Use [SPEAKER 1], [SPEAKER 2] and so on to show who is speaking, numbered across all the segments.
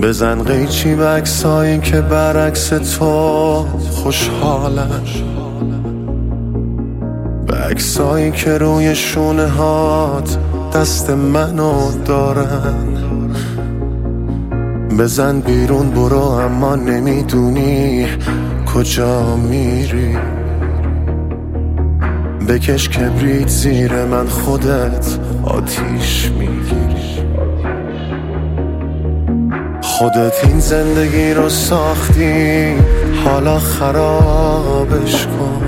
[SPEAKER 1] بزن قیچی به عکسایی که برعکس تو خوشحالن، به عکسایی که روی شونه هات دست منو دارن. بزن بیرون برو اما نمیدونی کجا میری. بکش کبریت زیر من خودت آتیش میگیری. خودت این زندگی رو ساختی حالا خرابش کن.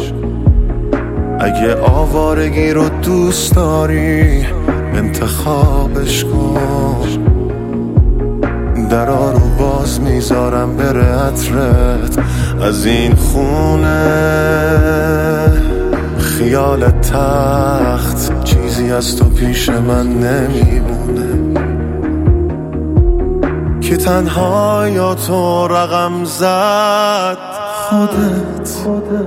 [SPEAKER 1] اگه آوارگی رو دوست داری انتخابش کن. درا رو باز میذارم بره عطرت از این خونه. خیال تخت چیزی از تو پیش من نمیمونه. که تنها یا تو رقم زد خودت.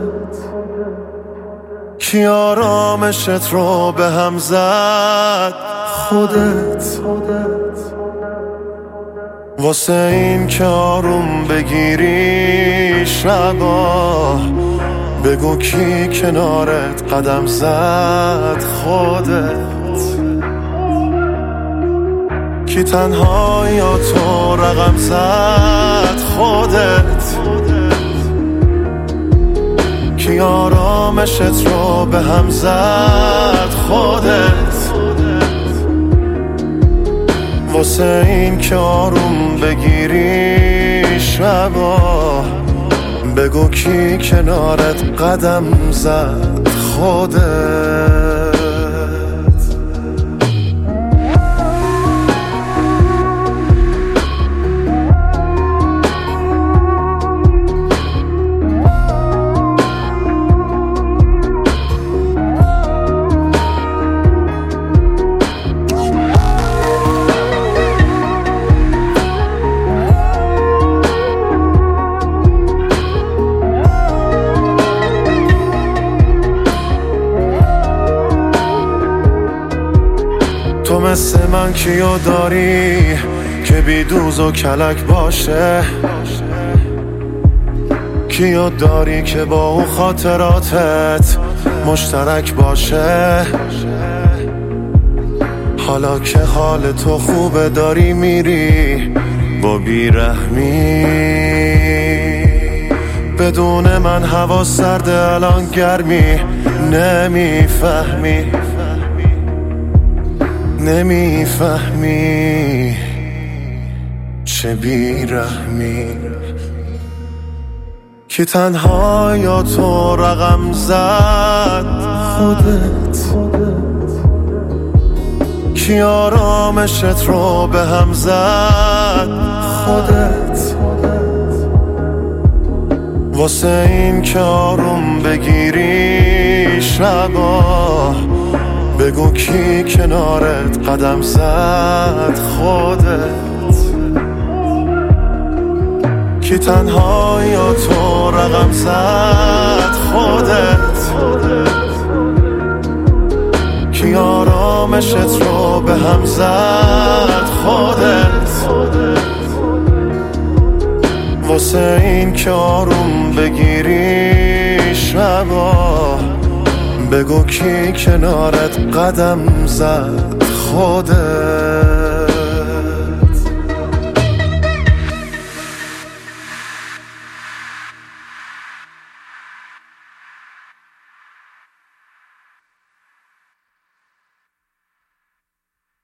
[SPEAKER 1] کی آرامشت رو به هم زد خودت. واسه این که آروم بگیری شبا بگو کی کنارت قدم زد خودت. کی تنها یا تو رقم زد خودت. کی آرامشت رو به هم زد خودت. واسه این که آروم بگیری شبا بگو کی کنارت قدم زد خودت. تو مثل من کیو داری که بی دوز و کلک باشه؟ کیو داری که با اون خاطراتت مشترک باشه؟ حالا که حال تو خوبه داری میری با بیرحمی. بدون من هوا سرده الان گرمی. نمیفهمی چه بیرحمی. که تنها یا تو رقم زد خودت. کی آرامشت رو به هم زد خودت. واسه این که آروم بگیری شبا بگو کی کنارت قدم زد خودت. کی تنها یا تو رقم زد خودت. کی آرامشت رو به هم زد خودت. واسه این که آروم بگیری شبا بگو کی کنارت قدم زد خودت.